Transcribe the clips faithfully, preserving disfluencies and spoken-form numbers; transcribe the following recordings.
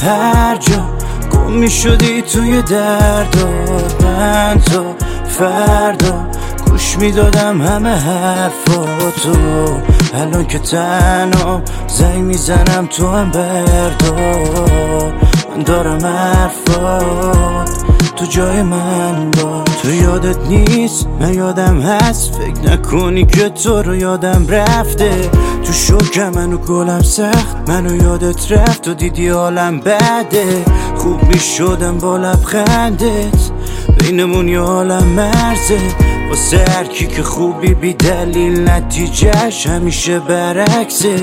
هر جا گم می شدی توی دردات، من تو فردا گوش می دادم همه حرفاتو. الان که تنها زنگ می زنم تو هم بردار، من دارم حرفات تو جای من با. تو یادت نیست من یادم هست، فکر نکنی که تو رو یادم رفته. تو شوکم منو گلم سخت، منو یادت رفت و دیدی حالم بده. خوب می شدم با لبخندت، بینمون یه عالم مرزه. واسه هر کی که خوبی بی دلیل نتیجهش همیشه برعکسه.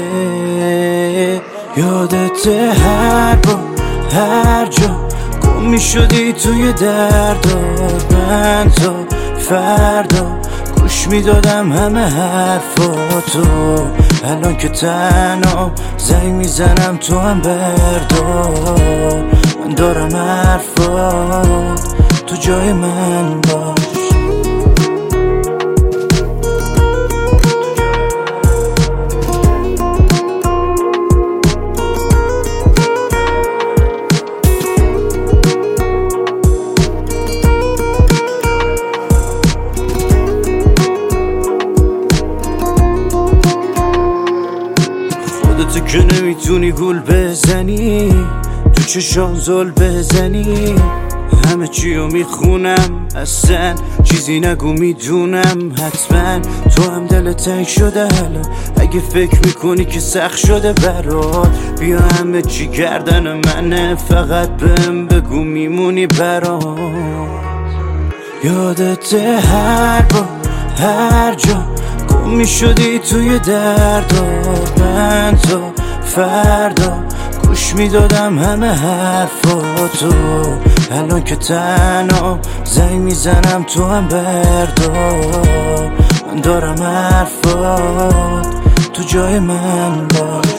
یادت هر بار هر جا گم می شدی توی دردات، من تا فردا گوش می دادم همه حرفاتو. الان که تنها زنگ می زنم تو هم بردار، من دارم حرفات تو جای من باش. تو که نمیتونی گل بزنی، تو چشام زل بزنی. همه چیو میخونم، اصلا چیزی نگو میدونم. حتما تو هم دل تنگ شده الان، اگه فکر میکنی که سخت شده برات. بیا همه چی گردن منه، فقط بهم بگو میمونی برات. یادت هر بار هر جا گم می شدی توی دردات، من تا فردا گوش می دادم همه حرفاتو. الان که تنها زنگ می زنم تو هم بردار، من دارم حرفات تو جای من باش.